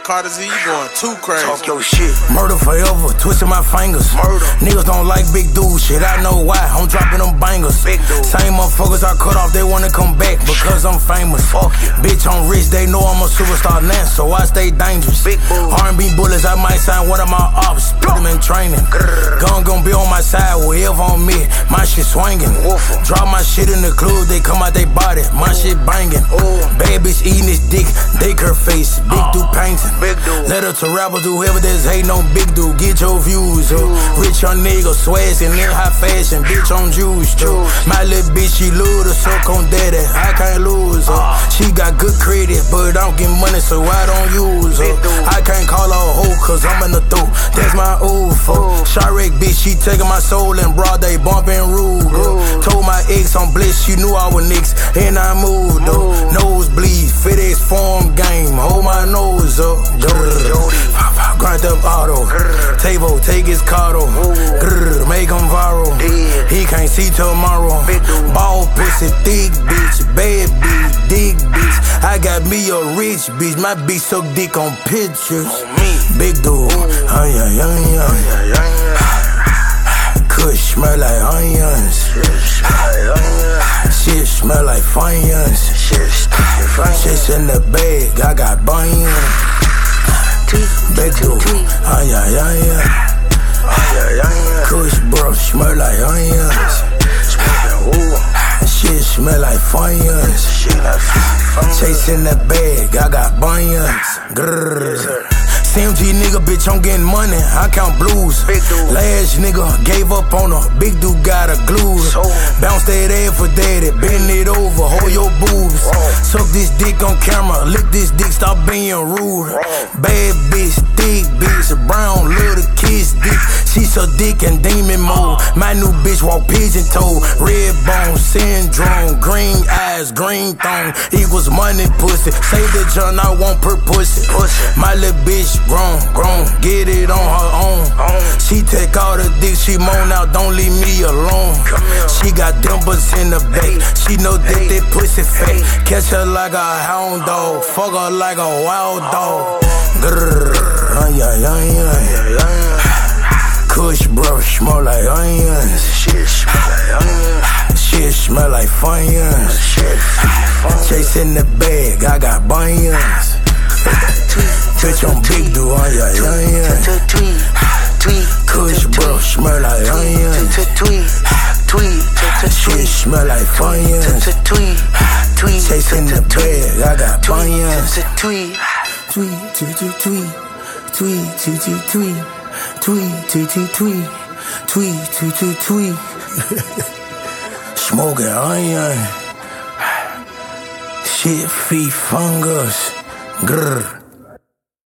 Carter Z, you going too crazy. Talk your shit. Murder forever, twisting my fingers. Murder. Niggas don't like big dudes, shit, I know why. I'm dropping them bangers. Big dude. Same motherfuckers I cut off, they wanna come back because I'm famous. Fuck you. Bitch, I'm rich, they know I'm a superstar now, so I stay dangerous. Big bull. R&B bullets, I might sign one of my ops, put them in training. Gun be on my side, wherever on me, my shit swinging. Woofer. Drop my shit in the club, they come out they body, my shit banging. Bad bitch eating his dick, they her face, big dude painting. Big dude. Let her to rappers, whoever that's hating on big dude, get your views. Rich young nigga, swaggin' in high fashion, bitch on juice. My little bitch, she love to suck on daddy, I can't lose her. She got good credit, but I don't get money, so I don't use her. I can't call her a hoe, cause I'm in the throat, that's my old folk. Sharek bitch, she taking my soul in broad day, bumping rude. Told my ex I'm blessed, she knew I was nicks, and I moved though. Nosebleed, FedEx form game, hold my nose up. Grind up auto, Tavo, take his cardo. Make him viral, he can't see tomorrow. Ball pussy, thick bitch, bad bitch, dick bitch. I got me a rich bitch, my bitch suck dick on pictures. Big dude, Kush smell like onions. Shit smell like funyuns. Shit's in the bag, I got bunions. Big dude, Kush bro smell like onions. Shit smell like funyuns. Chasing the bag, I got bunions. Grrr. CMG nigga, bitch, I'm getting money, I count blues. Last nigga gave up on her, big dude got a glue. Bounce that ass for daddy, bend it over, hold your boobs. Suck this dick on camera, lick this dick, stop being rude. Bad bitch, thick bitch, brown little kiss dick. She so dick and demon mode. My new bitch walk pigeon toe, red bone syndrome, green eyes, green thong, equals money pussy. Say the John, I want per pussy. My little bitch grown, get it on her own. She take all the dick, she moan out, don't leave me alone. She got dimples in the back, she know that pussy fake. Catch her like a hound dog, fuck her like a wild dog. Kush bro, smell like onions. Shit smell like funyuns. Chasing the bag, I got bunions. Bitch on big dude, Kush bro, smell like onions. Shit smell like funyuns. Chasing the bag, I got bunions. Tweet. Smoking onion. Shit, feet fungus. Grrr.